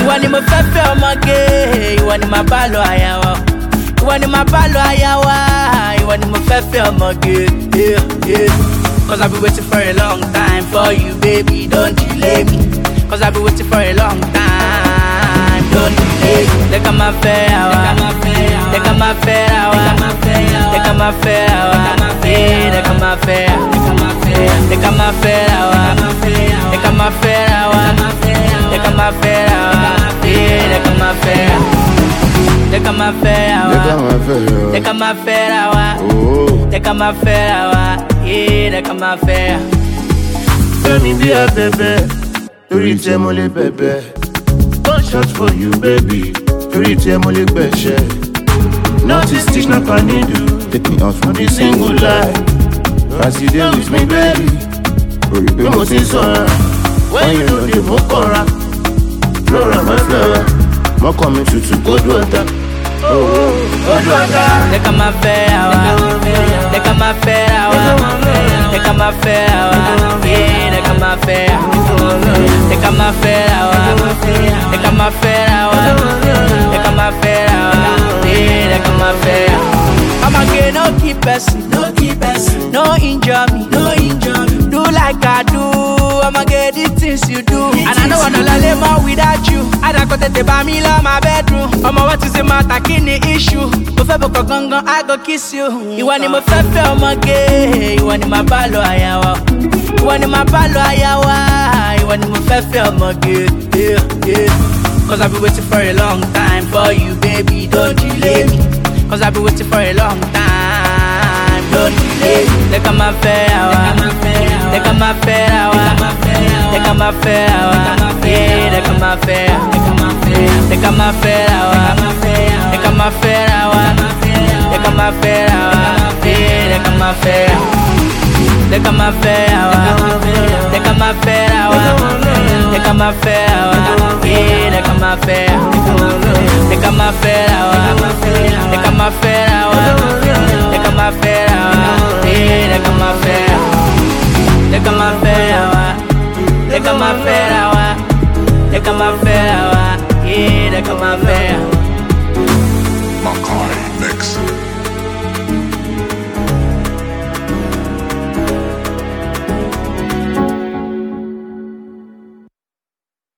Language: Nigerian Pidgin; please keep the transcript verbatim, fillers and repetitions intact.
want him a fefe omage, you want him a balo ayawa. You want him a balo ayawa, you want him a fefe omage, yeah, yeah. Cause I've been waiting for a long time for you, baby, don't delay me. Cause I've been waiting for a long time, don't delay me. They come my fair hour, they come my fair hour, they come my fair hour, yeah, they come my fair, they come my fair hour, they come my fair hour, they come my fair hour, yeah, they come my fair, they come my fair hour, they come my fair hour, they come my fair hour, yeah, they come my fair. Baby, be a baby, reach them only baby. One shot for you, baby, reach them only baby. Not this stitch, not a needle. Take me out from this single life. As you there with me, baby. You must see so. When you know the Mokora, Flora, my flower. More coming to to good water. Oh, good water. They come my fair hour. They come my fair hour. They come my fair hour. Yeah, they come my fair. They come my fair hour. They come my fair hour. They come my fair hour. Yeah, they come my fair. I'm again, no keep person, no keep person, no injure me, no injure me. Do like I do, I'ma get the things you do. And I don't wanna lay more without you. I don't got the bami la my bedroom. I'ma what is the matter, kini issue. Before I go kiss you. You want him a fefe, I'ma gay. You want him a balo ayawa. You want him a balo ayawa. You want him a fefe, I'ma gay. Yeah, yeah. Cause I've been waiting for a long time for you, baby, don't delay me. Cause I've been waiting for a long time, don't delay me. They come my fair hour, they come my fair hour, they come my fair hour, yeah, they come my fair, they come my fair hour, they come my fair hour, they come my fair hour, yeah, they come my fair, they come my fair hour, they come my fair hour, they come my fair hour, yeah, they come my fair, they come my fair hour, they come my fair hour, they come my fair hour, yeah, they come my fair, they come my fair hour, they come my fair hour, they come my fair hour, yeah, they come my fair. Makai Mix.